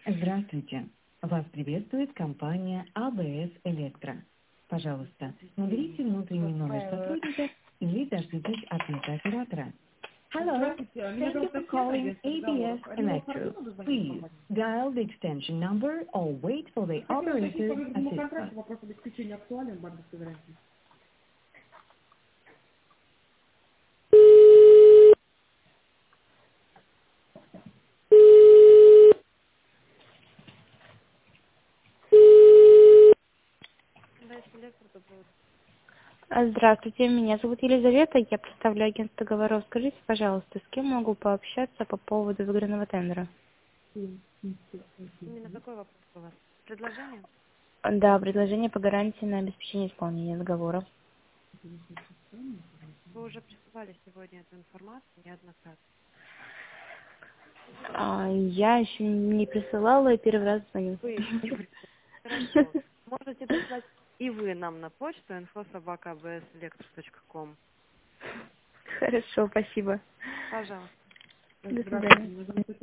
Здравствуйте. Вас приветствует компания АБС Электро. Пожалуйста, наберите внутренний номер сотрудника или дождитесь ответа оператора. Hello, Здравствуйте, меня thank you зовут for Татьяна, calling агентство ABS переговоров. Они у вас Electro. хорошо дозвонились в Please компанию? dial the extension number or wait for the Хотела уточнить по operator's выгодному assistance. контракту, вопрос обеспечения актуален, банковской гарантии. Здравствуйте, меня зовут Елизавета, я представляю агентство договоров. Скажите, пожалуйста, с кем могу пообщаться по поводу выигранного тендера? Именно какой вопрос у вас? Предложение? Да, предложение по гарантии на обеспечение исполнения договора. Вы уже присылали сегодня эту информацию неоднократно. Я еще не присылала и первый раз звоню. Вы еще не присылали. Хорошо. Можете прислать и вы нам на почту info@abselectro.com. Хорошо, спасибо. Пожалуйста. До свидания. Здравствуйте, меня зовут Татьяна.